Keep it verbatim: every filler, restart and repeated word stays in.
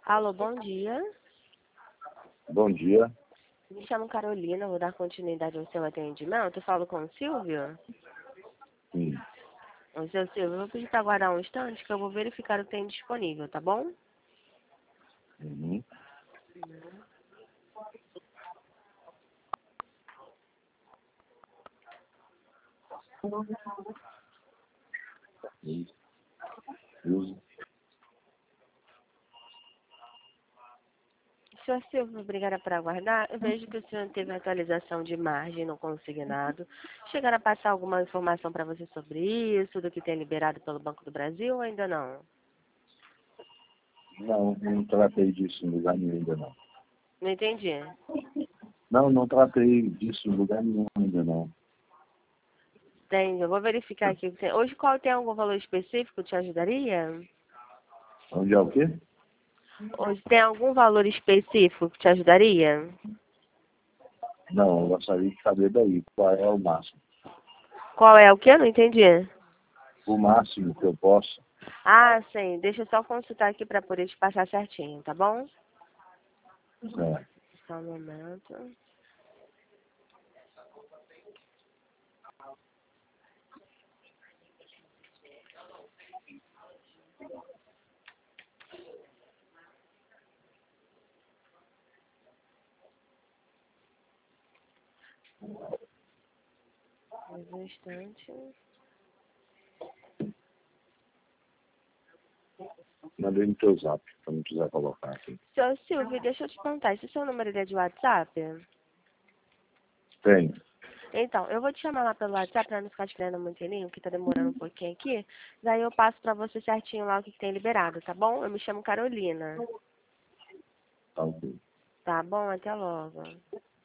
Alô, bom dia. Bom dia. Me chamo Carolina, vou dar continuidade ao seu atendimento. Eu falo com o Silvio. Sim. O seu Silvio, eu vou pedir para aguardar um instante que eu vou verificar o que tem disponível, tá bom? Uhum. Isso. Isso. Senhor Silvio, obrigada por aguardar. Eu vejo que o senhor teve atualização de margem no consignado. Chegaram a passar alguma informação para você sobre isso, do que tem liberado pelo Banco do Brasil ou ainda não? Não, não tratei disso em lugar nenhum ainda não. Não entendi. Não, não tratei disso em lugar nenhum ainda não. Tem, eu vou verificar aqui. Hoje qual tem algum valor específico que te ajudaria? Onde é o quê? Hoje tem algum valor específico que te ajudaria? Não, eu gostaria de saber daí qual é o máximo. Qual é o que? Eu não entendi. O máximo que eu posso. Ah, sim. Deixa eu só consultar aqui para poder te passar certinho, tá bom? É. Só um momento. Mais um instante. Mandei no teu zap, se não quiser colocar aqui. Seu Silvio, deixa eu te perguntar. Esse seu número ele é de WhatsApp? Tem. Então, eu vou te chamar lá pelo WhatsApp para não ficar te criando muito linho, que tá demorando um pouquinho aqui. Daí eu passo para você certinho lá o que, que tem liberado, tá bom? Eu me chamo Carolina. Tá ok. Tá bom? Até logo.